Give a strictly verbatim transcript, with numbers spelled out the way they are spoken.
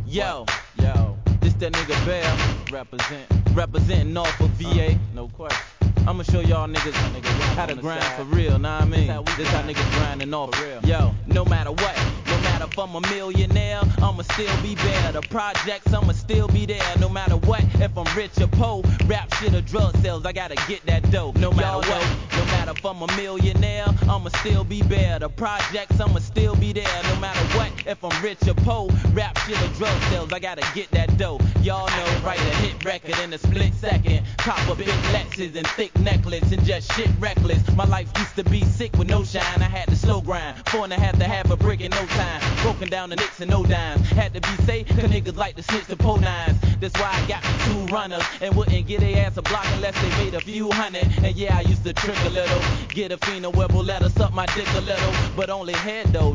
Yo, What? Yo, this that nigga Bear, represent. representing Norfolk, V A. Uh, no question. I'ma show y'all niggas My nigga rap how to on the grind side. for real, know what I mean? This how we This how grind. niggas grinding off For real. Yo, no matter what, no matter if I'm a millionaire, I'ma still be there. The projects, I'ma still be there. No matter what, if I'm rich or poor, rap shit or drug sales, I gotta get that dough. No matter what, no matter if I'm a millionaire, I'ma still be there. The projects, I'ma still be there. No matter what, if I'm rich or poor, rap shit or drug sales, I gotta get that dough. Y'all know, write a hit record in a split second. Cop a big Lexus and thick necklace and just shit reckless. My life used to be sick with no shine. I had to slow grind. Four and a half to half a brick in no time. Broken down the nicks and no dimes. Had to be safe, cause niggas like to snitch the pole nines. That's why I got me two runners and wouldn't get their ass a block unless they made a few hundred. And yeah, I used to trick a little. Get a fiend a webble, let her suck my dick a little. But only head though.